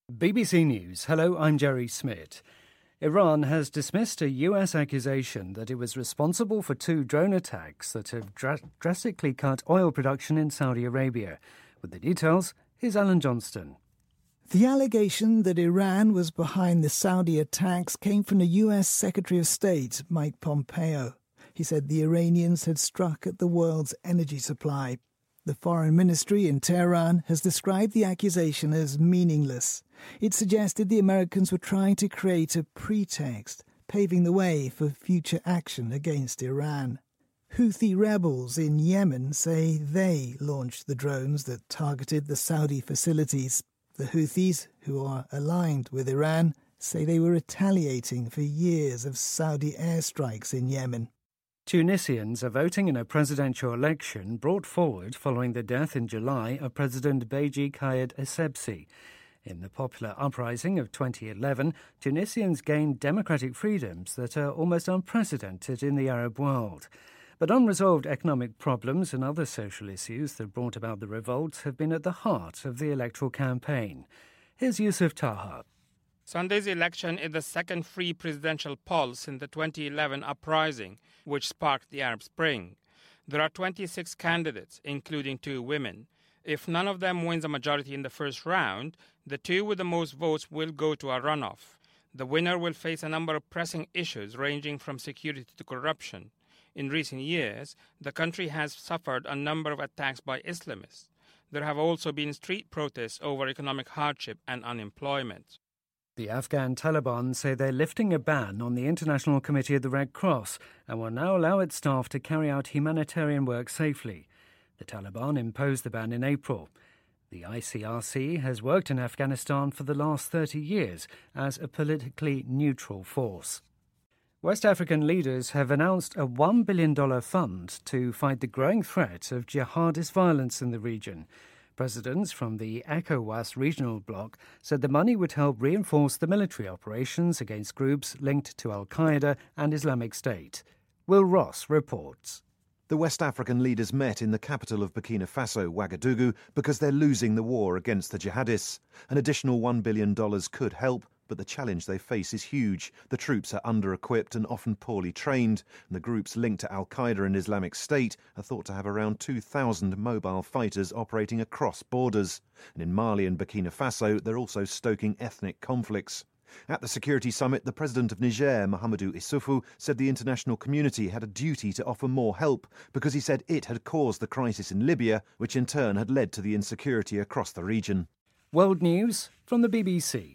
BBC News. Hello, I'm Jerry Smith. Iran has dismissed a US accusation that it was responsible for two drone attacks that have drastically cut oil production in Saudi Arabia. With the details, here's Alan Johnston. The allegation that Iran was behind the Saudi attacks came from the US Secretary of State, Mike Pompeo. He said the Iranians had struck at the world's energy supply. The Foreign Ministry in Tehran has described the accusation as meaningless. It suggested the Americans were trying to create a pretext, paving the way for future action against Iran. Houthi rebels in Yemen say they launched the drones that targeted the Saudi facilities. The Houthis, who are aligned with Iran, say they were retaliating for years of Saudi airstrikes in Yemen. Tunisians are voting in a presidential election brought forward following the death in July of President Beji Caid Essebsi. In the popular uprising of 2011, Tunisians gained democratic freedoms that are almost unprecedented in the Arab world. But unresolved economic problems and other social issues that brought about the revolt have been at the heart of the electoral campaign. Here's Yusuf Taha. Sunday's election is the second free presidential pulse in the 2011 uprising, which sparked the Arab Spring. There are 26 candidates, including 2 women. If none of them wins a majority in the first round, the 2 with the most votes will go to a runoff. The winner will face a number of pressing issues ranging from security to corruption. In recent years, the country has suffered a number of attacks by Islamists. There have also been street protests over economic hardship and unemployment. The Afghan Taliban say they're lifting a ban on the International Committee of the Red Cross and will now allow its staff to carry out humanitarian work safely. The Taliban imposed the ban in April. The ICRC has worked in Afghanistan for the last 30 years as a politically neutral force. West African leaders have announced a $1 billion fund to fight the growing threat of jihadist violence in the region. Presidents from the ECOWAS regional bloc said the money would help reinforce the military operations against groups linked to al-Qaeda and Islamic State. Will Ross reports. The West African leaders met in the capital of Burkina Faso, Ouagadougou, because they're losing the war against the jihadists. An additional $1 billion could help, but the challenge they face is huge. The troops are under-equipped and often poorly trained, and the groups linked to al-Qaeda and Islamic State are thought to have around 2,000 mobile fighters operating across borders. And in Mali and Burkina Faso, they're also stoking ethnic conflicts. At the security summit, the president of Niger, Mahamadou Issoufou, said the international community had a duty to offer more help because he said it had caused the crisis in Libya, which in turn had led to the insecurity across the region. World News from the BBC.